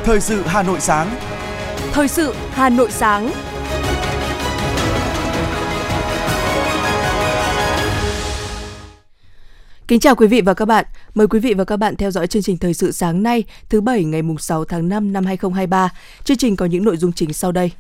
Thời sự Hà Nội sáng. Thời sự Hà Nội sáng. Kính chào quý vị và các bạn. Mời quý vị và các bạn theo dõi chương trình Thời sự sáng nay, thứ Bảy ngày 6 tháng 5 năm 2023. Chương trình có những nội dung chính sau đây.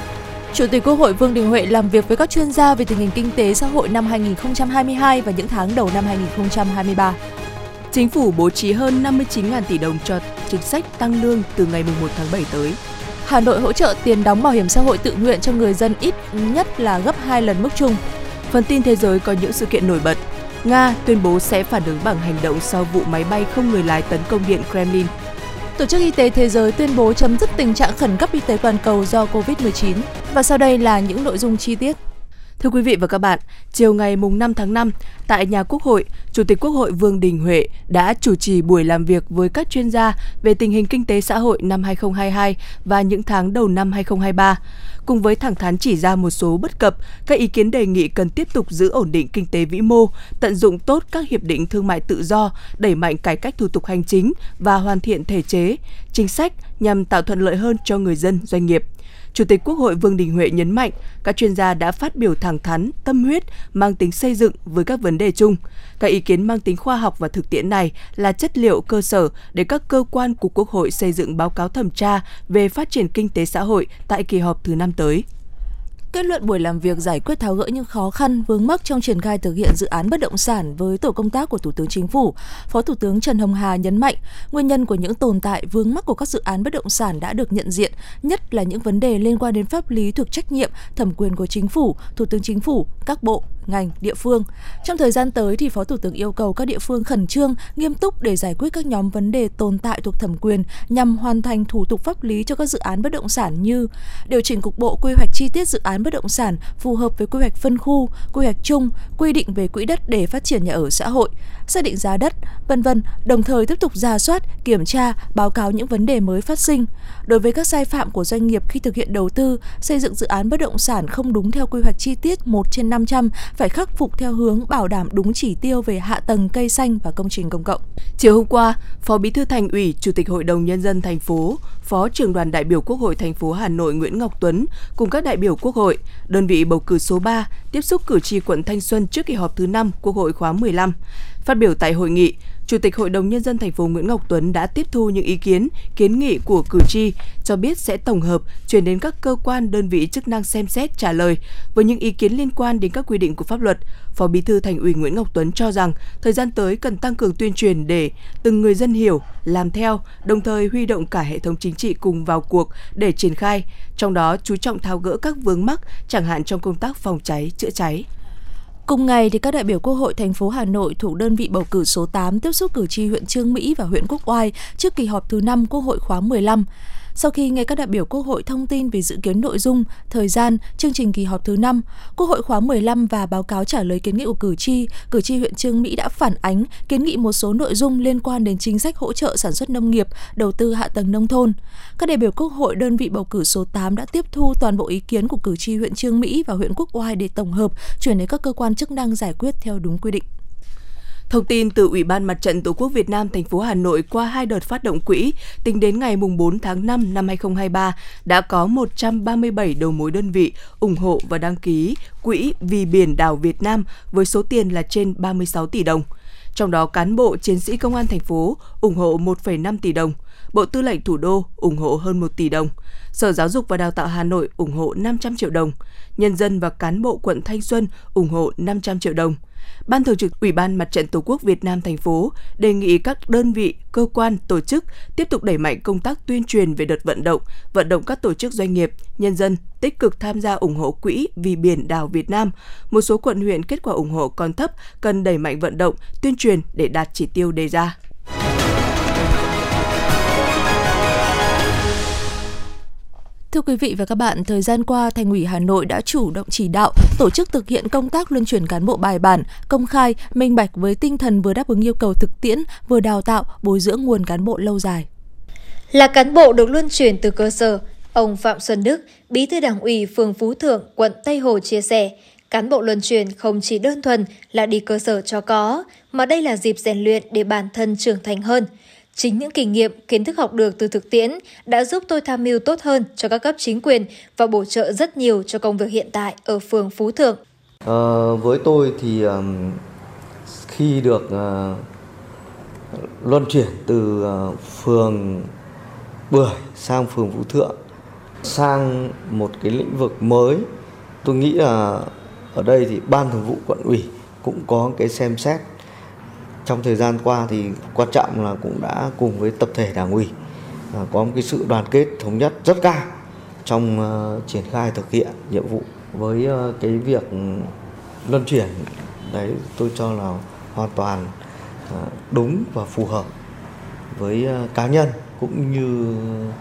Chủ tịch Quốc hội Vương Đình Huệ làm việc với các chuyên gia về tình hình kinh tế xã hội năm 2022 và những tháng đầu năm 2023. Chính phủ bố trí hơn 59.000 tỷ đồng cho chính sách tăng lương từ ngày 1 tháng 7 tới. Hà Nội hỗ trợ tiền đóng bảo hiểm xã hội tự nguyện cho người dân ít nhất là gấp 2 lần mức chung. Phần tin thế giới có những sự kiện nổi bật. Nga tuyên bố sẽ phản ứng bằng hành động sau vụ máy bay không người lái tấn công Điện Kremlin. Tổ chức Y tế Thế giới tuyên bố chấm dứt tình trạng khẩn cấp y tế toàn cầu do Covid-19. Và sau đây là những nội dung chi tiết. Thưa quý vị và các bạn, chiều ngày 5 tháng 5, tại nhà Quốc hội, Chủ tịch Quốc hội Vương Đình Huệ đã chủ trì buổi làm việc với các chuyên gia về tình hình kinh tế xã hội năm 2022 và những tháng đầu năm 2023. Cùng với thẳng thắn chỉ ra một số bất cập, các ý kiến đề nghị cần tiếp tục giữ ổn định kinh tế vĩ mô, tận dụng tốt các hiệp định thương mại tự do, đẩy mạnh cải cách thủ tục hành chính và hoàn thiện thể chế, chính sách nhằm tạo thuận lợi hơn cho người dân, doanh nghiệp. Chủ tịch Quốc hội Vương Đình Huệ nhấn mạnh, các chuyên gia đã phát biểu thẳng thắn, tâm huyết, mang tính xây dựng với các vấn đề chung. Các ý kiến mang tính khoa học và thực tiễn này là chất liệu cơ sở để các cơ quan của Quốc hội xây dựng báo cáo thẩm tra về phát triển kinh tế xã hội tại kỳ họp thứ 5 tới. Kết luận buổi làm việc giải quyết tháo gỡ những khó khăn vướng mắc trong triển khai thực hiện dự án bất động sản với tổ công tác của Thủ tướng Chính phủ, Phó Thủ tướng Trần Hồng Hà nhấn mạnh nguyên nhân của những tồn tại vướng mắc của các dự án bất động sản đã được nhận diện, nhất là những vấn đề liên quan đến pháp lý thuộc trách nhiệm, thẩm quyền của Chính phủ, Thủ tướng Chính phủ, các bộ, ngành, địa phương. Trong thời gian tới thì Phó Thủ tướng yêu cầu các địa phương khẩn trương, nghiêm túc để giải quyết các nhóm vấn đề tồn tại thuộc thẩm quyền nhằm hoàn thành thủ tục pháp lý cho các dự án bất động sản như điều chỉnh cục bộ quy hoạch chi tiết dự án bất động sản phù hợp với quy hoạch phân khu, quy hoạch chung, quy định về quỹ đất để phát triển nhà ở xã hội, xác định giá đất, v.v. Đồng thời tiếp tục rà soát, kiểm tra, báo cáo những vấn đề mới phát sinh. Đối với các sai phạm của doanh nghiệp khi thực hiện đầu tư, xây dựng dự án bất động sản không đúng theo quy hoạch chi tiết 1/500 phải khắc phục theo hướng bảo đảm đúng chỉ tiêu về hạ tầng cây xanh và công trình công cộng. Chiều hôm qua, Phó Bí thư Thành ủy, Chủ tịch Hội đồng Nhân dân thành phố, Phó trưởng đoàn đại biểu Quốc hội thành phố Hà Nội Nguyễn Ngọc Tuấn cùng các đại biểu Quốc hội, đơn vị bầu cử số 3 tiếp xúc cử tri quận Thanh Xuân trước kỳ họp thứ 5 Quốc hội khóa 15. Phát biểu tại hội nghị, Chủ tịch Hội đồng Nhân dân thành phố Nguyễn Ngọc Tuấn đã tiếp thu những ý kiến, kiến nghị của cử tri, cho biết sẽ tổng hợp, chuyển đến các cơ quan, đơn vị chức năng xem xét, trả lời. Với những ý kiến liên quan đến các quy định của pháp luật, Phó Bí thư Thành ủy Nguyễn Ngọc Tuấn cho rằng thời gian tới cần tăng cường tuyên truyền để từng người dân hiểu, làm theo, đồng thời huy động cả hệ thống chính trị cùng vào cuộc để triển khai, trong đó chú trọng tháo gỡ các vướng mắc, chẳng hạn trong công tác phòng cháy, chữa cháy. Cùng ngày, thì các đại biểu Quốc hội thành phố Hà Nội thuộc đơn vị bầu cử số 8 tiếp xúc cử tri huyện Chương Mỹ và huyện Quốc Oai trước kỳ họp thứ 5 Quốc hội khóa 15. Sau khi nghe các đại biểu Quốc hội thông tin về dự kiến nội dung, thời gian, chương trình kỳ họp thứ 5, Quốc hội khóa 15 và báo cáo trả lời kiến nghị của cử tri huyện Chương Mỹ đã phản ánh, kiến nghị một số nội dung liên quan đến chính sách hỗ trợ sản xuất nông nghiệp, đầu tư hạ tầng nông thôn. Các đại biểu Quốc hội đơn vị bầu cử số 8 đã tiếp thu toàn bộ ý kiến của cử tri huyện Chương Mỹ và huyện Quốc Oai để tổng hợp, chuyển đến các cơ quan chức năng giải quyết theo đúng quy định. Thông tin từ Ủy ban Mặt trận Tổ quốc Việt Nam thành phố Hà Nội qua 2 đợt phát động quỹ, tính đến ngày 4 tháng 5 năm 2023 đã có 137 đầu mối đơn vị ủng hộ và đăng ký quỹ Vì Biển Đảo Việt Nam với số tiền là trên 36 tỷ đồng. Trong đó cán bộ, chiến sĩ công an thành phố ủng hộ 1,5 tỷ đồng, Bộ Tư lệnh Thủ đô ủng hộ hơn 1 tỷ đồng, Sở Giáo dục và Đào tạo Hà Nội ủng hộ 500 triệu đồng, nhân dân và cán bộ quận Thanh Xuân ủng hộ 500 triệu đồng. Ban Thường trực Ủy ban Mặt trận Tổ quốc Việt Nam thành phố đề nghị các đơn vị, cơ quan, tổ chức tiếp tục đẩy mạnh công tác tuyên truyền về đợt vận động các tổ chức doanh nghiệp, nhân dân tích cực tham gia ủng hộ quỹ Vì Biển Đảo Việt Nam. Một số quận huyện kết quả ủng hộ còn thấp, cần đẩy mạnh vận động, tuyên truyền để đạt chỉ tiêu đề ra. Thưa quý vị và các bạn, thời gian qua, Thành ủy Hà Nội đã chủ động chỉ đạo, tổ chức thực hiện công tác luân chuyển cán bộ bài bản, công khai, minh bạch với tinh thần vừa đáp ứng yêu cầu thực tiễn, vừa đào tạo, bồi dưỡng nguồn cán bộ lâu dài. Là cán bộ được luân chuyển từ cơ sở, ông Phạm Xuân Đức, Bí thư Đảng ủy phường Phú Thượng, quận Tây Hồ chia sẻ, cán bộ luân chuyển không chỉ đơn thuần là đi cơ sở cho có, mà đây là dịp rèn luyện để bản thân trưởng thành hơn. Chính những kinh nghiệm, kiến thức học được từ thực tiễn đã giúp tôi tham mưu tốt hơn cho các cấp chính quyền và bổ trợ rất nhiều cho công việc hiện tại ở phường Phú Thượng. Với tôi thì khi được luân chuyển từ phường Bưởi sang phường Phú Thượng, sang một cái lĩnh vực mới, tôi nghĩ là ở đây thì Ban Thường vụ Quận ủy cũng có cái xem xét. Trong thời gian qua thì quan trọng là cũng đã cùng với tập thể Đảng ủy có một cái sự đoàn kết thống nhất rất cao trong triển khai thực hiện nhiệm vụ. Với cái việc luân chuyển đấy, tôi cho là hoàn toàn đúng và phù hợp với cá nhân cũng như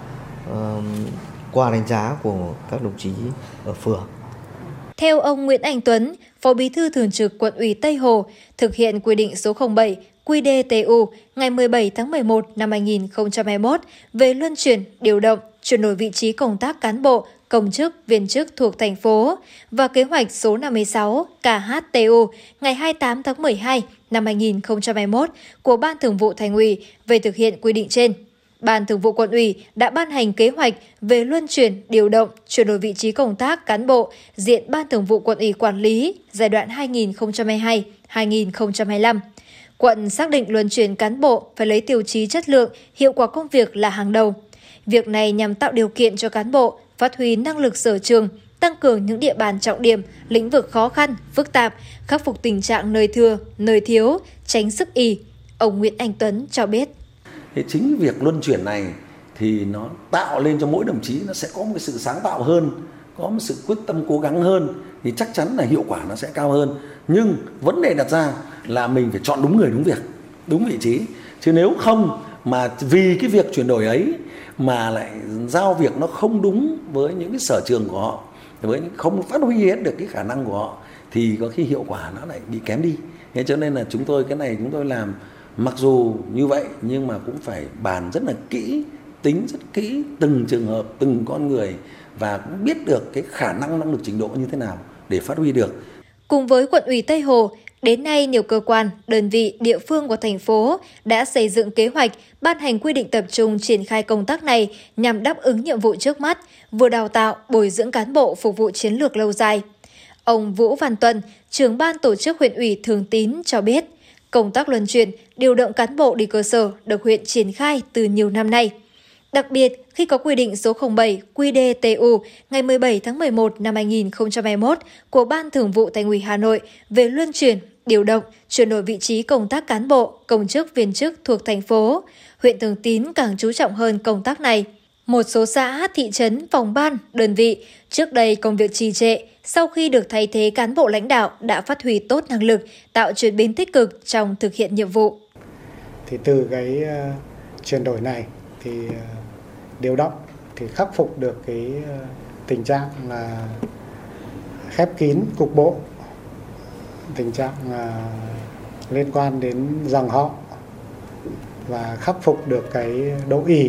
qua đánh giá của các đồng chí ở phường. Theo ông Nguyễn Anh Tuấn, Phó Bí thư Thường trực Quận ủy Tây Hồ, thực hiện quy định số 07 QĐ-TU ngày 17 tháng 11 năm 2021 về luân chuyển, điều động, chuyển đổi vị trí công tác cán bộ, công chức, viên chức thuộc thành phố và kế hoạch số 56 KHTU ngày 28 tháng 12 năm 2021 của Ban Thường vụ Thành ủy về thực hiện quy định trên. Ban Thường vụ Quận ủy đã ban hành kế hoạch về luân chuyển, điều động, chuyển đổi vị trí công tác cán bộ diện Ban Thường vụ Quận ủy quản lý giai đoạn 2022-2025. Quận xác định luân chuyển cán bộ phải lấy tiêu chí chất lượng, hiệu quả công việc là hàng đầu. Việc này nhằm tạo điều kiện cho cán bộ phát huy năng lực sở trường, tăng cường những địa bàn trọng điểm, lĩnh vực khó khăn, phức tạp, khắc phục tình trạng nơi thừa, nơi thiếu, tránh sức ì. Ông Nguyễn Anh Tuấn cho biết. Thế chính việc luân chuyển này thì nó tạo lên cho mỗi đồng chí nó sẽ có một sự sáng tạo hơn, có một sự quyết tâm cố gắng hơn thì chắc chắn là hiệu quả nó sẽ cao hơn. Nhưng vấn đề đặt ra là mình phải chọn đúng người, đúng việc, đúng vị trí. Chứ nếu không mà vì cái việc chuyển đổi ấy mà lại giao việc nó không đúng với những cái sở trường của họ, với không phát huy hết được cái khả năng của họ thì có khi hiệu quả nó lại bị kém đi. Thế cho nên là chúng tôi làm mặc dù như vậy nhưng mà cũng phải bàn rất là kỹ, tính rất kỹ từng trường hợp, từng con người và cũng biết được cái khả năng, năng lực, trình độ như thế nào để phát huy được. Cùng với Quận ủy Tây Hồ, đến nay nhiều cơ quan, đơn vị, địa phương của thành phố đã xây dựng kế hoạch, ban hành quy định tập trung triển khai công tác này nhằm đáp ứng nhiệm vụ trước mắt, vừa đào tạo, bồi dưỡng cán bộ phục vụ chiến lược lâu dài. Ông Vũ Văn Tuân, trưởng ban tổ chức huyện ủy Thường Tín cho biết, công tác luân chuyển, điều động cán bộ đi cơ sở được huyện triển khai từ nhiều năm nay. Đặc biệt, khi có quy định số 07 QĐ-TU ngày 17 tháng 11 năm 2021 của Ban Thường vụ Thành ủy Hà Nội về luân chuyển, điều động, chuyển đổi vị trí công tác cán bộ, công chức, viên chức thuộc thành phố, huyện Thường Tín càng chú trọng hơn công tác này. Một số xã, thị trấn, phòng ban, đơn vị trước đây công việc trì trệ, sau khi được thay thế cán bộ lãnh đạo đã phát huy tốt năng lực, tạo chuyển biến tích cực trong thực hiện nhiệm vụ. Thì từ cái chuyển đổi này thì điều động thì khắc phục được cái tình trạng là khép kín cục bộ, tình trạng liên quan đến dòng họ và khắc phục được cái độ ì.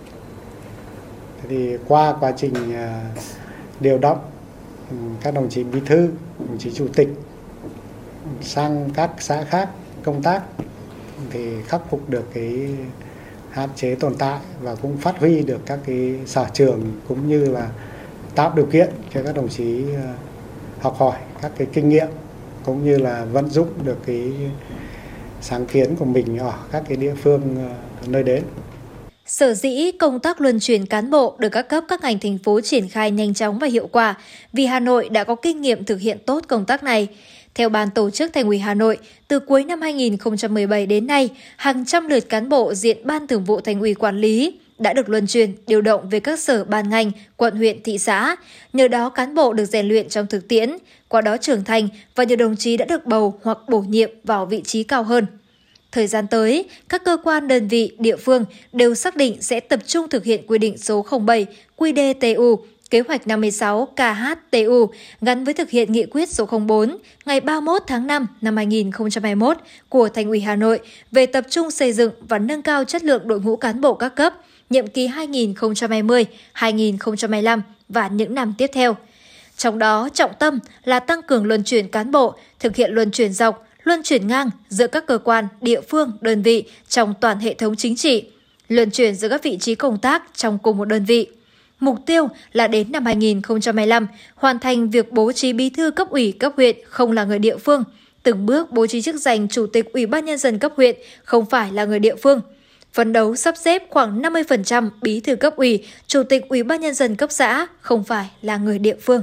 Thì qua quá trình điều động các đồng chí bí thư, đồng chí chủ tịch sang các xã khác công tác thì khắc phục được cái hạn chế tồn tại và cũng phát huy được các cái sở trường cũng như là tạo điều kiện cho các đồng chí học hỏi các cái kinh nghiệm cũng như là vận dụng được cái sáng kiến của mình ở các cái địa phương nơi đến. Sở dĩ công tác luân chuyển cán bộ được các cấp các ngành thành phố triển khai nhanh chóng và hiệu quả vì Hà Nội đã có kinh nghiệm thực hiện tốt công tác này. Theo Ban Tổ chức Thành ủy Hà Nội, từ cuối năm 2017 đến nay, hàng trăm lượt cán bộ diện Ban Thường vụ Thành ủy quản lý đã được luân chuyển, điều động về các sở ban ngành, quận, huyện, thị xã. Nhờ đó cán bộ được rèn luyện trong thực tiễn, qua đó trưởng thành và nhiều đồng chí đã được bầu hoặc bổ nhiệm vào vị trí cao hơn. Thời gian tới, các cơ quan, đơn vị, địa phương đều xác định sẽ tập trung thực hiện quy định số 07 QĐ-TU, kế hoạch 56 KHTU gắn với thực hiện nghị quyết số 04 ngày 31 tháng 5 năm 2021 của Thành ủy Hà Nội về tập trung xây dựng và nâng cao chất lượng đội ngũ cán bộ các cấp, nhiệm kỳ 2020-2025 và những năm tiếp theo. Trong đó, trọng tâm là tăng cường luân chuyển cán bộ, thực hiện luân chuyển dọc, luân chuyển ngang giữa các cơ quan, địa phương, đơn vị trong toàn hệ thống chính trị, luân chuyển giữa các vị trí công tác trong cùng một đơn vị. Mục tiêu là đến năm 2025 hoàn thành việc bố trí bí thư cấp ủy cấp huyện không là người địa phương, từng bước bố trí chức danh chủ tịch Ủy ban Nhân dân cấp huyện không phải là người địa phương. Phấn đấu sắp xếp khoảng 50% bí thư cấp ủy, chủ tịch Ủy ban Nhân dân cấp xã không phải là người địa phương.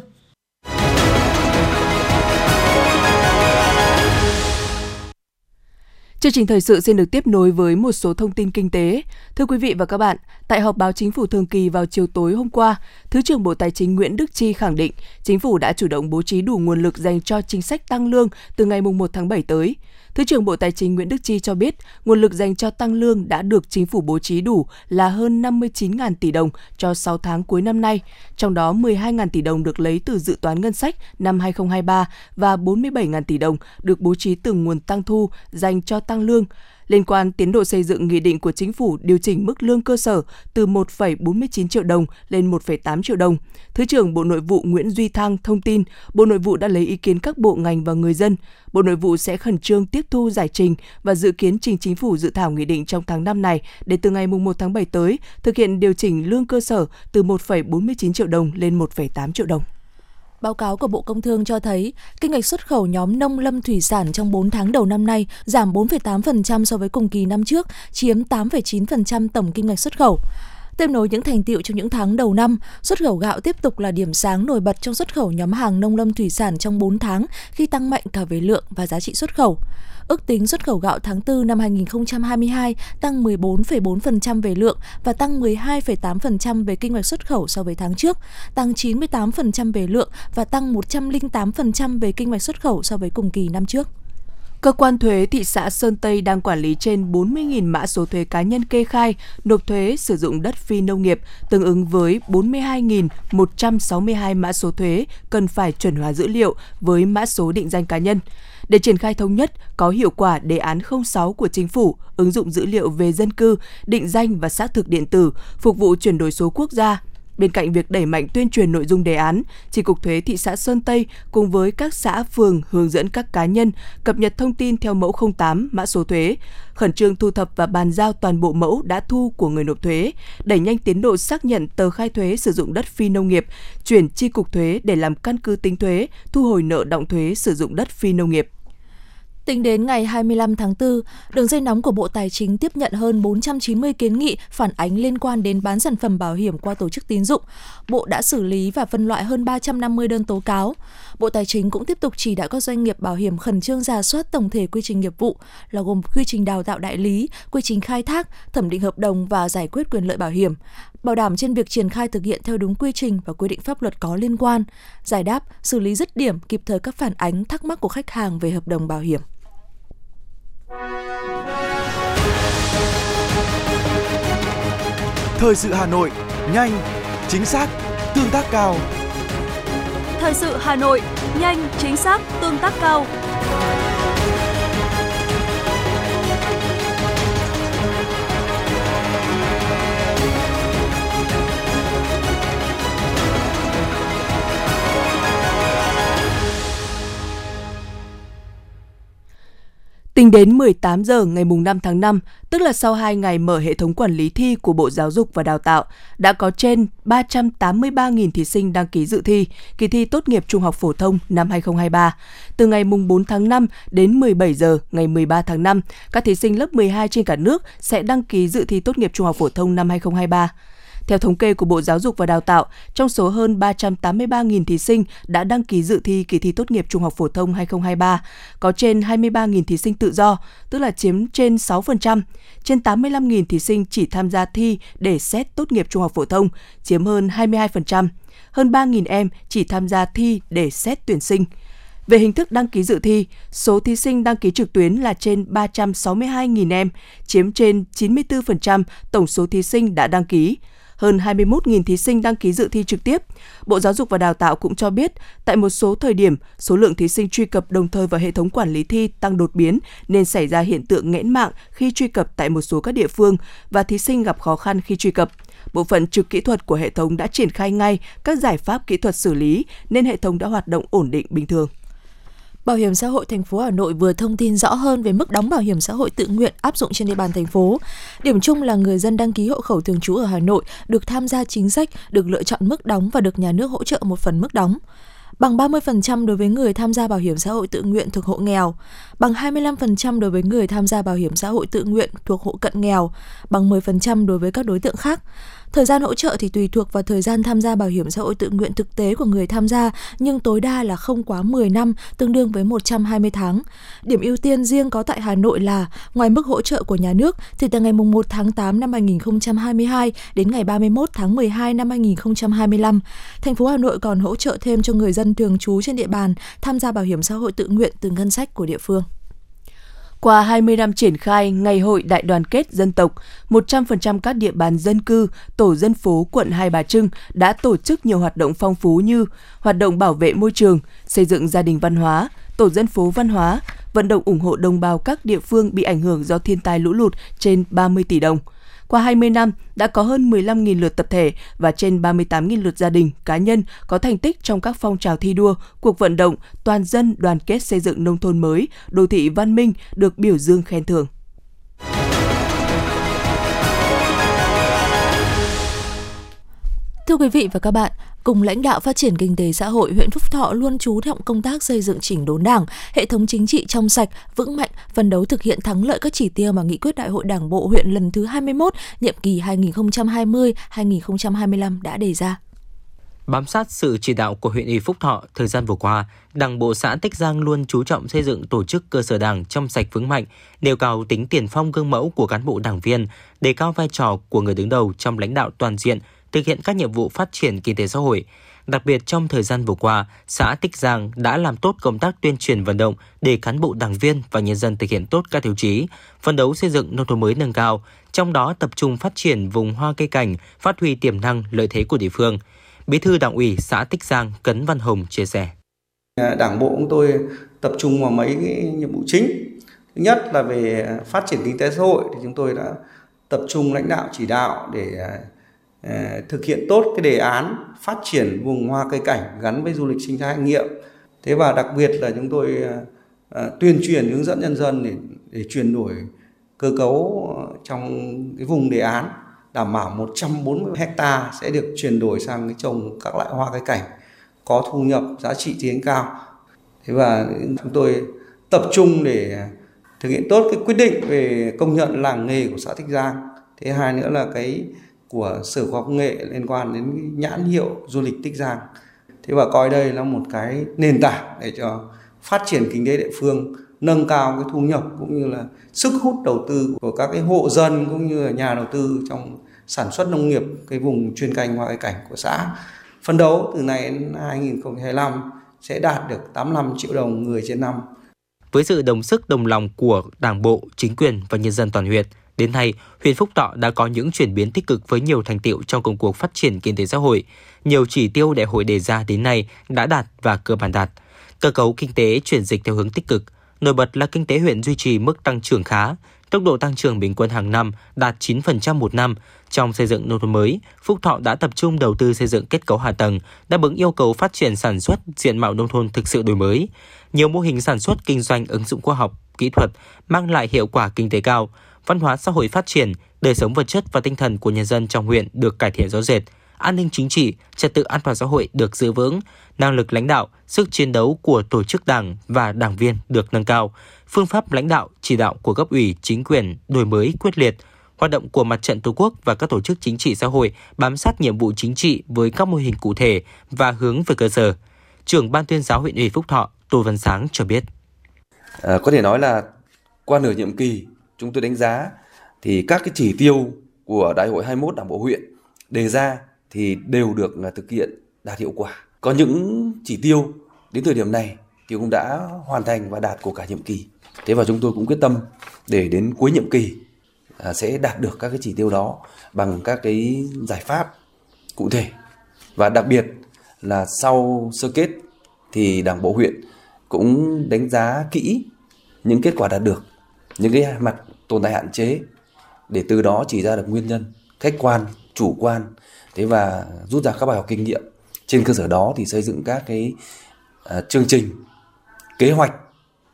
Chương trình thời sự xin được tiếp nối với một số thông tin kinh tế. Thưa quý vị và các bạn, tại họp báo Chính phủ thường kỳ vào chiều tối hôm qua, Thứ trưởng Bộ Tài chính Nguyễn Đức Chi khẳng định Chính phủ đã chủ động bố trí đủ nguồn lực dành cho chính sách tăng lương từ ngày 1 tháng 7 tới. Thứ trưởng Bộ Tài chính Nguyễn Đức Chi cho biết, nguồn lực dành cho tăng lương đã được Chính phủ bố trí đủ là hơn 59.000 tỷ đồng cho 6 tháng cuối năm nay, trong đó 12.000 tỷ đồng được lấy từ dự toán ngân sách năm 2023 và 47.000 tỷ đồng được bố trí từ nguồn tăng thu dành cho tăng lương. Liên quan tiến độ xây dựng nghị định của Chính phủ điều chỉnh mức lương cơ sở từ 1,49 triệu đồng lên 1,8 triệu đồng, Thứ trưởng Bộ Nội vụ Nguyễn Duy Thăng thông tin Bộ Nội vụ đã lấy ý kiến các bộ ngành và người dân. Bộ Nội vụ sẽ khẩn trương tiếp thu giải trình và dự kiến trình Chính phủ dự thảo nghị định trong tháng 5 này để từ ngày 1 tháng 7 tới thực hiện điều chỉnh lương cơ sở từ 1,49 triệu đồng lên 1,8 triệu đồng. Báo cáo của Bộ Công Thương cho thấy, kinh ngạch xuất khẩu nhóm nông lâm thủy sản trong 4 tháng đầu năm nay giảm 4,8% so với cùng kỳ năm trước, chiếm 8,9% tổng kim ngạch xuất khẩu. Tiếp nối những thành tựu trong những tháng đầu năm, xuất khẩu gạo tiếp tục là điểm sáng nổi bật trong xuất khẩu nhóm hàng nông lâm thủy sản trong 4 tháng khi tăng mạnh cả về lượng và giá trị xuất khẩu. Ước tính xuất khẩu gạo tháng 4 năm 2022 tăng 14,4% về lượng và tăng 12,8% về kinh ngạch xuất khẩu so với tháng trước, tăng 98% về lượng và tăng 108% về kinh ngạch xuất khẩu so với cùng kỳ năm trước. Cơ quan thuế thị xã Sơn Tây đang quản lý trên 40.000 mã số thuế cá nhân kê khai, nộp thuế sử dụng đất phi nông nghiệp, tương ứng với 42.162 mã số thuế cần phải chuẩn hóa dữ liệu với mã số định danh cá nhân. Để triển khai thống nhất, có hiệu quả đề án 06 của Chính phủ, ứng dụng dữ liệu về dân cư, định danh và xác thực điện tử, phục vụ chuyển đổi số quốc gia. Bên cạnh việc đẩy mạnh tuyên truyền nội dung đề án, Chi cục Thuế thị xã Sơn Tây cùng với các xã phường hướng dẫn các cá nhân cập nhật thông tin theo mẫu 08 mã số thuế, khẩn trương thu thập và bàn giao toàn bộ mẫu đã thu của người nộp thuế, đẩy nhanh tiến độ xác nhận tờ khai thuế sử dụng đất phi nông nghiệp, chuyển Chi cục Thuế để làm căn cứ tính thuế, thu hồi nợ đọng thuế sử dụng đất phi nông nghiệp. Tính đến ngày 25 tháng 4, đường dây nóng của Bộ Tài chính tiếp nhận hơn 490 kiến nghị phản ánh liên quan đến bán sản phẩm bảo hiểm qua tổ chức tín dụng. Bộ đã xử lý và phân loại hơn 350 đơn tố cáo. Bộ Tài chính cũng tiếp tục chỉ đạo các doanh nghiệp bảo hiểm khẩn trương rà soát tổng thể quy trình nghiệp vụ, là gồm quy trình đào tạo đại lý, quy trình khai thác, thẩm định hợp đồng và giải quyết quyền lợi bảo hiểm, bảo đảm trên việc triển khai thực hiện theo đúng quy trình và quy định pháp luật có liên quan, giải đáp, xử lý dứt điểm kịp thời các phản ánh thắc mắc của khách hàng về hợp đồng bảo hiểm. Thời sự Hà Nội, nhanh, chính xác, tương tác cao. Thời sự Hà Nội, nhanh, chính xác, tương tác cao. Tính đến 18 giờ ngày 5 tháng 5, tức là sau 2 ngày mở hệ thống quản lý thi của Bộ Giáo dục và Đào tạo, đã có trên 383.000 thí sinh đăng ký dự thi kỳ thi tốt nghiệp trung học phổ thông năm 2023. Từ ngày 4 tháng 5 đến 17 giờ ngày 13 tháng 5, các thí sinh lớp 12 trên cả nước sẽ đăng ký dự thi tốt nghiệp trung học phổ thông năm 2023. Theo thống kê của Bộ Giáo dục và Đào tạo, trong số hơn 383.000 thí sinh đã đăng ký dự thi kỳ thi tốt nghiệp trung học phổ thông 2023, có trên 23.000 thí sinh tự do, tức là chiếm trên 6%, trên 85.000 thí sinh chỉ tham gia thi để xét tốt nghiệp trung học phổ thông, chiếm hơn 22%, hơn 3.000 em chỉ tham gia thi để xét tuyển sinh. Về hình thức đăng ký dự thi, số thí sinh đăng ký trực tuyến là trên 362.000 em, chiếm trên 94% tổng số thí sinh đã đăng ký. Hơn 21.000 thí sinh đăng ký dự thi trực tiếp. Bộ Giáo dục và Đào tạo cũng cho biết, tại một số thời điểm, số lượng thí sinh truy cập đồng thời vào hệ thống quản lý thi tăng đột biến nên xảy ra hiện tượng nghẽn mạng khi truy cập tại một số các địa phương và thí sinh gặp khó khăn khi truy cập. Bộ phận trực kỹ thuật của hệ thống đã triển khai ngay các giải pháp kỹ thuật xử lý nên hệ thống đã hoạt động ổn định bình thường. Bảo hiểm xã hội thành phố Hà Nội vừa thông tin rõ hơn về mức đóng bảo hiểm xã hội tự nguyện áp dụng trên địa bàn thành phố. Điểm chung là người dân đăng ký hộ khẩu thường trú ở Hà Nội được tham gia chính sách, được lựa chọn mức đóng và được nhà nước hỗ trợ một phần mức đóng. Bằng 30% đối với người tham gia bảo hiểm xã hội tự nguyện thuộc hộ nghèo, bằng 25% đối với người tham gia bảo hiểm xã hội tự nguyện thuộc hộ cận nghèo, bằng 10% đối với các đối tượng khác. Thời gian hỗ trợ thì tùy thuộc vào thời gian tham gia bảo hiểm xã hội tự nguyện thực tế của người tham gia, nhưng tối đa là không quá 10 năm, tương đương với 120 tháng. Điểm ưu tiên riêng có tại Hà Nội là, ngoài mức hỗ trợ của nhà nước, thì từ ngày 1 tháng 8 năm 2022 đến ngày 31 tháng 12 năm 2025, thành phố Hà Nội còn hỗ trợ thêm cho người dân thường trú trên địa bàn tham gia bảo hiểm xã hội tự nguyện từ ngân sách của địa phương. Qua 20 năm triển khai Ngày hội Đại đoàn kết dân tộc, 100% các địa bàn dân cư, tổ dân phố quận Hai Bà Trưng đã tổ chức nhiều hoạt động phong phú như hoạt động bảo vệ môi trường, xây dựng gia đình văn hóa, tổ dân phố văn hóa, vận động ủng hộ đồng bào các địa phương bị ảnh hưởng do thiên tai lũ lụt trên 30 tỷ đồng. Qua 20 năm, đã có hơn 15.000 lượt tập thể và trên 38.000 lượt gia đình, cá nhân có thành tích trong các phong trào thi đua, cuộc vận động toàn dân đoàn kết xây dựng nông thôn mới, đô thị văn minh được biểu dương khen thưởng. Thưa quý vị và các bạn, cùng lãnh đạo phát triển kinh tế xã hội, huyện Phúc Thọ luôn chú trọng công tác xây dựng chỉnh đốn Đảng, hệ thống chính trị trong sạch, vững mạnh, phấn đấu thực hiện thắng lợi các chỉ tiêu mà Nghị quyết Đại hội Đảng bộ huyện lần thứ 21, nhiệm kỳ 2020-2025 đã đề ra. Bám sát sự chỉ đạo của huyện ủy Phúc Thọ, thời gian vừa qua, Đảng bộ xã Tích Giang luôn chú trọng xây dựng tổ chức cơ sở Đảng trong sạch vững mạnh, nêu cao tính tiền phong gương mẫu của cán bộ đảng viên, đề cao vai trò của người đứng đầu trong lãnh đạo toàn diện, thực hiện các nhiệm vụ phát triển kinh tế xã hội. Đặc biệt trong thời gian vừa qua, xã Tích Giang đã làm tốt công tác tuyên truyền vận động để cán bộ đảng viên và nhân dân thực hiện tốt các tiêu chí, phấn đấu xây dựng nông thôn mới nâng cao, trong đó tập trung phát triển vùng hoa cây cảnh, phát huy tiềm năng lợi thế của địa phương. Bí thư Đảng ủy xã Tích Giang Cấn Văn Hồng chia sẻ. Đảng bộ chúng tôi tập trung vào mấy cái nhiệm vụ chính. Thứ nhất là về phát triển kinh tế xã hội thì chúng tôi đã tập trung lãnh đạo chỉ đạo để thực hiện tốt cái đề án phát triển vùng hoa cây cảnh gắn với du lịch sinh thái trải nghiệm. Thế và đặc biệt là chúng tôi tuyên truyền hướng dẫn nhân dân để chuyển đổi cơ cấu trong cái vùng đề án, đảm bảo 140 ha sẽ được chuyển đổi sang cái trồng các loại hoa cây cảnh có thu nhập giá trị kinh tế cao. Thế và chúng tôi tập trung để thực hiện tốt cái quyết định về công nhận làng nghề của xã Tích Giang. Thế hai nữa là cái của Sở Khoa học Công nghệ liên quan đến cái nhãn hiệu du lịch Tích Giang. Thế và coi đây là một cái nền tảng để cho phát triển kinh tế địa phương, nâng cao cái thu nhập cũng như là sức hút đầu tư của các cái hộ dân cũng như là nhà đầu tư trong sản xuất nông nghiệp cái vùng chuyên canh hoa cây cảnh của xã. Phấn đấu từ nay đến 2025 sẽ đạt được 85 triệu đồng người trên năm. Với sự đồng sức đồng lòng của Đảng bộ, chính quyền và nhân dân toàn huyện, đến nay, huyện Phúc Thọ đã có những chuyển biến tích cực với nhiều thành tựu trong công cuộc phát triển kinh tế xã hội. Nhiều chỉ tiêu đại hội đề ra đến nay đã đạt và cơ bản đạt. Cơ cấu kinh tế chuyển dịch theo hướng tích cực. Nổi bật là kinh tế huyện duy trì mức tăng trưởng khá, tốc độ tăng trưởng bình quân hàng năm đạt 9% một năm. Trong xây dựng nông thôn mới, Phúc Thọ đã tập trung đầu tư xây dựng kết cấu hạ tầng, đáp ứng yêu cầu phát triển sản xuất, diện mạo nông thôn thực sự đổi mới. Nhiều mô hình sản xuất kinh doanh ứng dụng khoa học, kỹ thuật mang lại hiệu quả kinh tế cao. Văn hóa xã hội phát triển, đời sống vật chất và tinh thần của nhân dân trong huyện được cải thiện rõ rệt, an ninh chính trị, trật tự an toàn xã hội được giữ vững, năng lực lãnh đạo, sức chiến đấu của tổ chức đảng và đảng viên được nâng cao, phương pháp lãnh đạo, chỉ đạo của cấp ủy, chính quyền đổi mới quyết liệt, hoạt động của Mặt trận Tổ quốc và các tổ chức chính trị xã hội bám sát nhiệm vụ chính trị với các mô hình cụ thể và hướng về cơ sở. Trưởng Ban tuyên giáo huyện ủy Phúc Thọ Tô Văn Sáng cho biết. Có thể nói là qua nửa nhiệm kỳ, chúng tôi đánh giá thì các cái chỉ tiêu của Đại hội 21 Đảng bộ huyện đề ra thì đều được thực hiện đạt hiệu quả. Có những chỉ tiêu đến thời điểm này thì cũng đã hoàn thành và đạt của cả nhiệm kỳ. Thế và chúng tôi cũng quyết tâm để đến cuối nhiệm kỳ sẽ đạt được các cái chỉ tiêu đó bằng các cái giải pháp cụ thể. Và đặc biệt là sau sơ kết thì Đảng bộ huyện cũng đánh giá kỹ những kết quả đạt được, những cái mặt tồn tại hạn chế để từ đó chỉ ra được nguyên nhân khách quan, chủ quan, thế và rút ra các bài học kinh nghiệm. Trên cơ sở đó thì xây dựng các cái chương trình, kế hoạch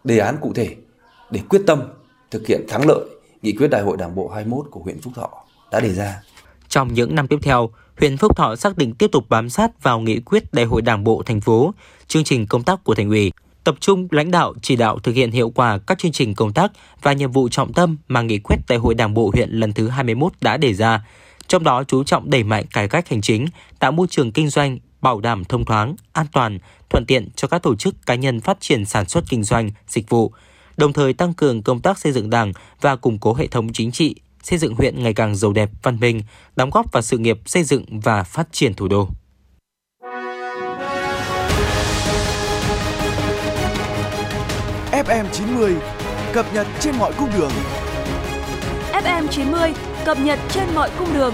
đề án cụ thể để quyết tâm thực hiện thắng lợi nghị quyết Đại hội Đảng bộ 21 của huyện Phúc Thọ đã đề ra. Trong những năm tiếp theo, huyện Phúc Thọ xác định tiếp tục bám sát vào nghị quyết Đại hội Đảng bộ thành phố, chương trình công tác của Thành ủy, tập trung lãnh đạo chỉ đạo thực hiện hiệu quả các chương trình công tác và nhiệm vụ trọng tâm mà nghị quyết Đại hội Đảng bộ huyện lần thứ 21 đã đề ra. Trong đó chú trọng đẩy mạnh cải cách hành chính, tạo môi trường kinh doanh bảo đảm thông thoáng, an toàn, thuận tiện cho các tổ chức cá nhân phát triển sản xuất kinh doanh, dịch vụ, đồng thời tăng cường công tác xây dựng Đảng và củng cố hệ thống chính trị, xây dựng huyện ngày càng giàu đẹp, văn minh, đóng góp vào sự nghiệp xây dựng và phát triển thủ đô. FM 90 cập nhật trên mọi cung đường. FM 90 cập nhật trên mọi cung đường.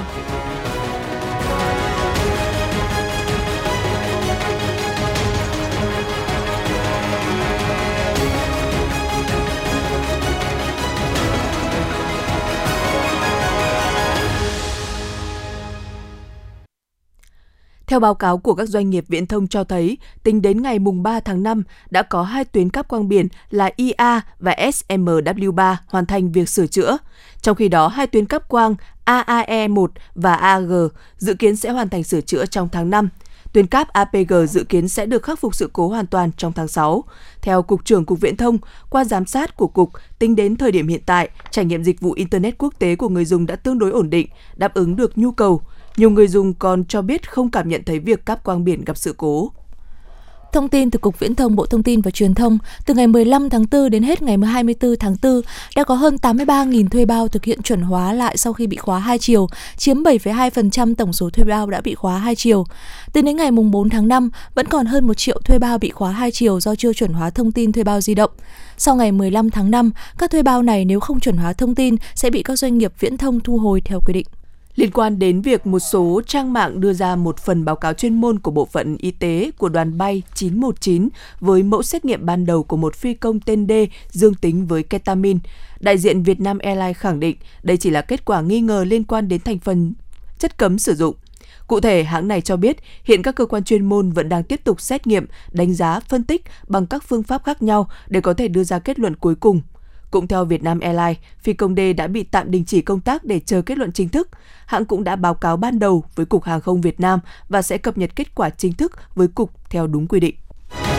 Theo báo cáo của các doanh nghiệp viễn thông cho thấy, tính đến ngày 3 tháng 5, đã có 2 tuyến cáp quang biển là IA và SMW3 hoàn thành việc sửa chữa. Trong khi đó, 2 tuyến cáp quang AAE1 và AG dự kiến sẽ hoàn thành sửa chữa trong tháng 5. Tuyến cáp APG dự kiến sẽ được khắc phục sự cố hoàn toàn trong tháng 6. Theo Cục trưởng Cục Viễn thông, qua giám sát của Cục, tính đến thời điểm hiện tại, trải nghiệm dịch vụ Internet quốc tế của người dùng đã tương đối ổn định, đáp ứng được nhu cầu. Nhiều người dùng còn cho biết không cảm nhận thấy việc cáp quang biển gặp sự cố. Thông tin từ Cục Viễn thông Bộ Thông tin và Truyền thông, từ ngày 15 tháng 4 đến hết ngày 24 tháng 4, đã có hơn 83.000 thuê bao thực hiện chuẩn hóa lại sau khi bị khóa 2 chiều, chiếm 7,2% tổng số thuê bao đã bị khóa 2 chiều. Tính đến ngày 4 tháng 5, vẫn còn hơn 1 triệu thuê bao bị khóa 2 chiều do chưa chuẩn hóa thông tin thuê bao di động. Sau ngày 15 tháng 5, các thuê bao này nếu không chuẩn hóa thông tin sẽ bị các doanh nghiệp viễn thông thu hồi theo quy định. Liên quan đến việc một số trang mạng đưa ra một phần báo cáo chuyên môn của Bộ phận Y tế của đoàn bay 919 với mẫu xét nghiệm ban đầu của một phi công tên D dương tính với ketamin, đại diện Vietnam Airlines khẳng định đây chỉ là kết quả nghi ngờ liên quan đến thành phần chất cấm sử dụng. Cụ thể, hãng này cho biết hiện các cơ quan chuyên môn vẫn đang tiếp tục xét nghiệm, đánh giá, phân tích bằng các phương pháp khác nhau để có thể đưa ra kết luận cuối cùng. Cũng theo Vietnam Airlines, phi công D đã bị tạm đình chỉ công tác để chờ kết luận chính thức. Hãng cũng đã báo cáo ban đầu với Cục Hàng không Việt Nam và sẽ cập nhật kết quả chính thức với Cục theo đúng quy định.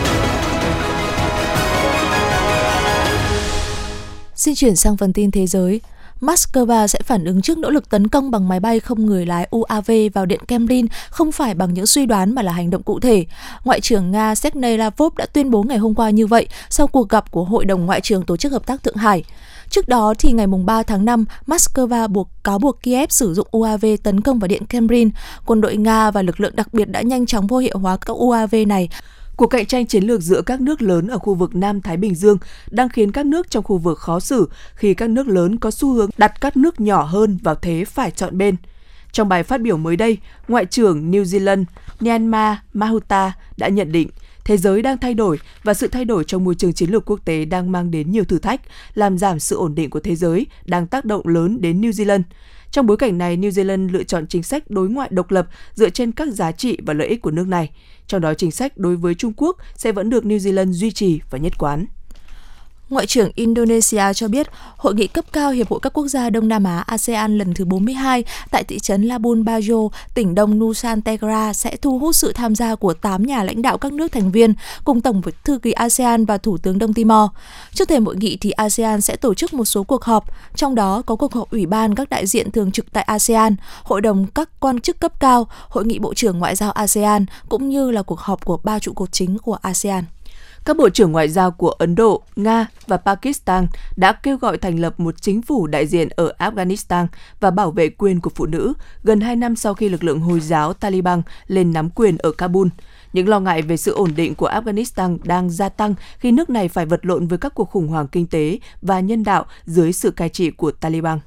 Xin chuyển sang phần tin thế giới. Moscow sẽ phản ứng trước nỗ lực tấn công bằng máy bay không người lái UAV vào Điện Kremlin không phải bằng những suy đoán mà là hành động cụ thể. Ngoại trưởng Nga Sergei Lavrov đã tuyên bố ngày hôm qua như vậy sau cuộc gặp của Hội đồng Ngoại trưởng Tổ chức Hợp tác Thượng Hải. Trước đó, thì ngày 3 tháng 5, Moscow cáo buộc Kiev sử dụng UAV tấn công vào Điện Kremlin. Quân đội Nga và lực lượng đặc biệt đã nhanh chóng vô hiệu hóa các UAV này. Cuộc cạnh tranh chiến lược giữa các nước lớn ở khu vực Nam Thái Bình Dương đang khiến các nước trong khu vực khó xử khi các nước lớn có xu hướng đặt các nước nhỏ hơn vào thế phải chọn bên. Trong bài phát biểu mới đây, Ngoại trưởng New Zealand Nyanma Mahuta đã nhận định thế giới đang thay đổi và sự thay đổi trong môi trường chiến lược quốc tế đang mang đến nhiều thử thách, làm giảm sự ổn định của thế giới, đang tác động lớn đến New Zealand. Trong bối cảnh này, New Zealand lựa chọn chính sách đối ngoại độc lập dựa trên các giá trị và lợi ích của nước này. Trong đó, chính sách đối với Trung Quốc sẽ vẫn được New Zealand duy trì và nhất quán. Ngoại trưởng Indonesia cho biết, hội nghị cấp cao Hiệp hội các quốc gia Đông Nam Á ASEAN lần thứ 42 tại thị trấn Labuan Bajo, tỉnh Đông Nusa Tenggara sẽ thu hút sự tham gia của 8 nhà lãnh đạo các nước thành viên, cùng Tổng thư ký ASEAN và Thủ tướng Đông Timor. Trước thềm hội nghị thì ASEAN sẽ tổ chức một số cuộc họp, trong đó có cuộc họp Ủy ban các đại diện thường trực tại ASEAN, Hội đồng các quan chức cấp cao, Hội nghị Bộ trưởng Ngoại giao ASEAN, cũng như là cuộc họp của 3 trụ cột chính của ASEAN. Các bộ trưởng ngoại giao của Ấn Độ, Nga và Pakistan đã kêu gọi thành lập một chính phủ đại diện ở Afghanistan và bảo vệ quyền của phụ nữ gần 2 năm sau khi lực lượng Hồi giáo Taliban lên nắm quyền ở Kabul. Những lo ngại về sự ổn định của Afghanistan đang gia tăng khi nước này phải vật lộn với các cuộc khủng hoảng kinh tế và nhân đạo dưới sự cai trị của Taliban.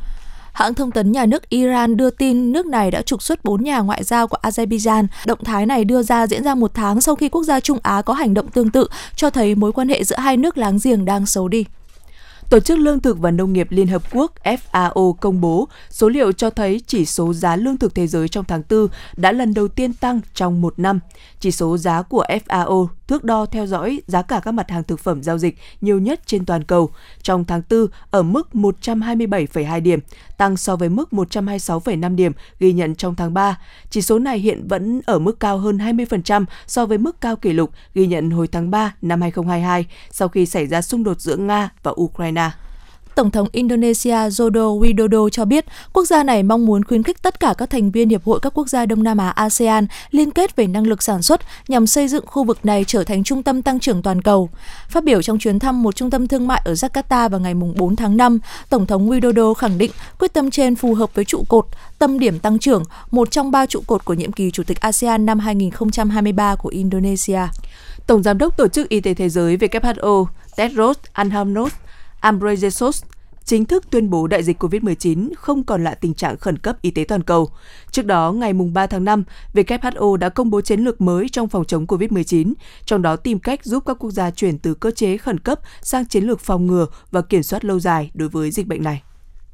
Hãng thông tấn nhà nước Iran đưa tin nước này đã trục xuất 4 nhà ngoại giao của Azerbaijan. Động thái này đưa ra diễn ra 1 tháng sau khi quốc gia Trung Á có hành động tương tự, cho thấy mối quan hệ giữa hai nước láng giềng đang xấu đi. Tổ chức Lương thực và Nông nghiệp Liên Hợp Quốc FAO công bố số liệu cho thấy chỉ số giá lương thực thế giới trong tháng 4 đã lần đầu tiên tăng trong một năm. Chỉ số giá của FAO thước đo theo dõi giá cả các mặt hàng thực phẩm giao dịch nhiều nhất trên toàn cầu. Trong tháng 4 ở mức 127,2 điểm, tăng so với mức 126,5 điểm ghi nhận trong tháng 3. Chỉ số này hiện vẫn ở mức cao hơn 20% so với mức cao kỷ lục ghi nhận hồi tháng 3 năm 2022 sau khi xảy ra xung đột giữa Nga và Ukraine. Tổng thống Indonesia Joko Widodo cho biết quốc gia này mong muốn khuyến khích tất cả các thành viên Hiệp hội các quốc gia Đông Nam Á ASEAN liên kết về năng lực sản xuất nhằm xây dựng khu vực này trở thành trung tâm tăng trưởng toàn cầu. Phát biểu trong chuyến thăm một trung tâm thương mại ở Jakarta vào ngày 4 tháng 5, Tổng thống Widodo khẳng định quyết tâm trên phù hợp với trụ cột tâm điểm tăng trưởng, một trong 3 trụ cột của nhiệm kỳ Chủ tịch ASEAN năm 2023 của Indonesia. Tổng Giám đốc Tổ chức Y tế Thế giới WHO Tedros Adhanom Ghebreyesus chính thức tuyên bố đại dịch COVID-19 không còn là tình trạng khẩn cấp y tế toàn cầu. Trước đó, ngày 3 tháng 5, WHO đã công bố chiến lược mới trong phòng chống COVID-19, trong đó tìm cách giúp các quốc gia chuyển từ cơ chế khẩn cấp sang chiến lược phòng ngừa và kiểm soát lâu dài đối với dịch bệnh này.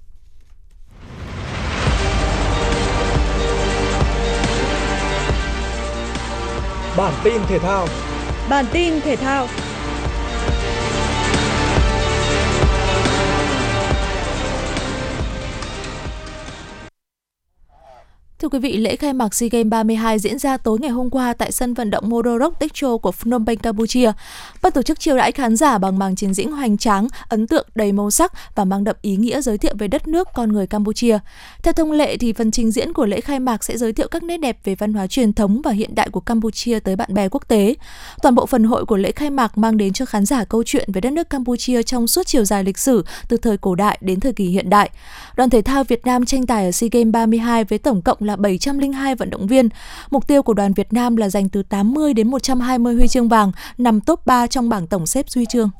Bản tin thể thao. Thưa quý vị, lễ khai mạc SEA Games 32 diễn ra tối ngày hôm qua tại sân vận động Motorok Techo của Phnom Penh, Campuchia. Ban tổ chức chiêu đãi khán giả bằng màn trình diễn hoành tráng, ấn tượng, đầy màu sắc và mang đậm ý nghĩa giới thiệu về đất nước, con người Campuchia. Theo thông lệ thì phần trình diễn của lễ khai mạc sẽ giới thiệu các nét đẹp về văn hóa truyền thống và hiện đại của Campuchia tới bạn bè quốc tế. Toàn bộ phần hội của lễ khai mạc mang đến cho khán giả câu chuyện về đất nước Campuchia trong suốt chiều dài lịch sử từ thời cổ đại đến thời kỳ hiện đại. Đoàn thể thao Việt Nam tranh tài ở SEA Games 32 với tổng cộng là 702 vận động viên. Mục tiêu của đoàn Việt Nam là giành từ 80 đến 120 huy chương vàng, nằm top 3 trong bảng tổng xếp huy chương.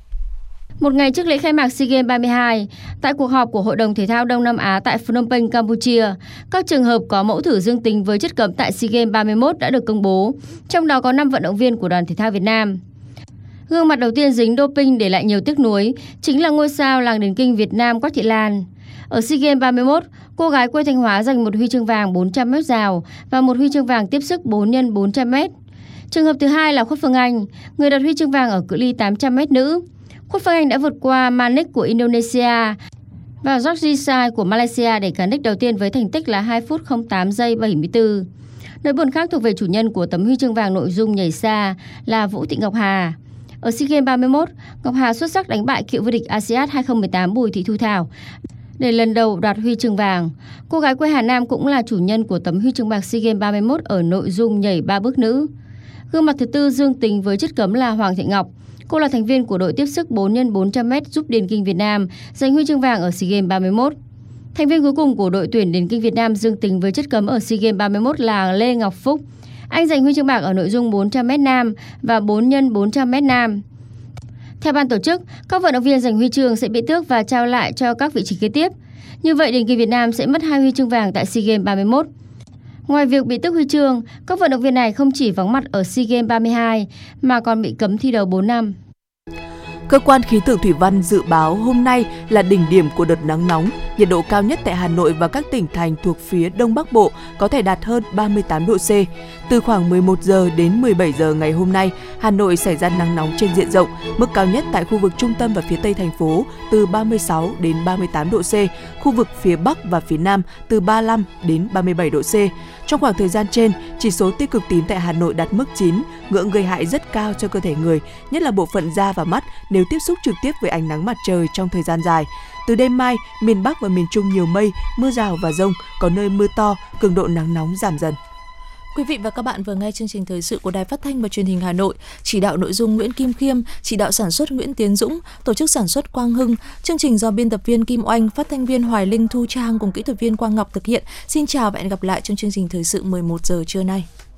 Một ngày trước lễ khai mạc SEA Games 32, tại cuộc họp của Hội đồng Thể thao Đông Nam Á tại Phnom Penh, Campuchia, các trường hợp có mẫu thử dương tính với chất cấm tại SEA Games 31 đã được công bố, trong đó có 5 vận động viên của đoàn thể thao Việt Nam. Gương mặt đầu tiên dính doping để lại nhiều tiếc nuối chính là ngôi sao làng điền kinh Việt Nam Quách Thị Lan. Ở SEA Games 31, cô gái quê Thanh Hóa giành một huy chương vàng 400m rào và một huy chương vàng tiếp sức 4x400m. Trường hợp thứ hai là Khuất Phương Anh, người đoạt huy chương vàng ở cự ly 800m nữ. Khuất Phương Anh đã vượt qua Manik của Indonesia và Georgie Sai của Malaysia để cán đích đầu tiên với thành tích là 2 phút 08 giây 74. Nỗi buồn khác thuộc về chủ nhân của tấm huy chương vàng nội dung nhảy xa là Vũ Thị Ngọc Hà. Ở SEA Games 31, Ngọc Hà xuất sắc đánh bại cựu vô địch ASEAN 2018 Bùi Thị Thu Thảo để lần đầu đoạt huy chương vàng. Cô gái quê Hà Nam cũng là chủ nhân của tấm huy chương bạc SEA Games 31 ở nội dung nhảy 3 bước nữ. Gương mặt thứ tư dương tính với chất cấm là Hoàng Thị Ngọc. Cô là thành viên của đội tiếp sức 4x400m giúp điền kinh Việt Nam giành huy chương vàng ở SEA Games 31. Thành viên cuối cùng của đội tuyển điền kinh Việt Nam dương tính với chất cấm ở SEA Games 31 là Lê Ngọc Phúc. Anh giành huy chương bạc ở nội dung 400m nam và 4x400m nam. Theo ban tổ chức, các vận động viên giành huy chương sẽ bị tước và trao lại cho các vị trí kế tiếp. Như vậy, điền kinh Việt Nam sẽ mất 2 huy chương vàng tại SEA Games 31. Ngoài việc bị tước huy chương, các vận động viên này không chỉ vắng mặt ở SEA Games 32 mà còn bị cấm thi đấu 4 năm. Cơ quan khí tượng thủy văn dự báo hôm nay là đỉnh điểm của đợt nắng nóng, nhiệt độ cao nhất tại Hà Nội và các tỉnh thành thuộc phía Đông Bắc Bộ có thể đạt hơn 38 độ C. Từ khoảng 11 giờ đến 17 giờ ngày hôm nay, Hà Nội xảy ra nắng nóng trên diện rộng, mức cao nhất tại khu vực trung tâm và phía Tây thành phố từ 36 đến 38 độ C, khu vực phía Bắc và phía Nam từ 35 đến 37 độ C. Trong khoảng thời gian trên, chỉ số tia cực tím tại Hà Nội đạt mức 9, ngưỡng gây hại rất cao cho cơ thể người, nhất là bộ phận da và mắt nếu tiếp xúc trực tiếp với ánh nắng mặt trời trong thời gian dài. Từ đêm mai, miền Bắc và miền Trung nhiều mây, mưa rào và dông, có nơi mưa to, cường độ nắng nóng giảm dần. Quý vị và các bạn vừa nghe chương trình thời sự của Đài Phát thanh và Truyền hình Hà Nội, chỉ đạo nội dung Nguyễn Kim Khiêm, chỉ đạo sản xuất Nguyễn Tiến Dũng, tổ chức sản xuất Quang Hưng, chương trình do biên tập viên Kim Oanh, phát thanh viên Hoài Linh, Thu Trang cùng kỹ thuật viên Quang Ngọc thực hiện. Xin chào và hẹn gặp lại trong chương trình thời sự 11 giờ trưa nay.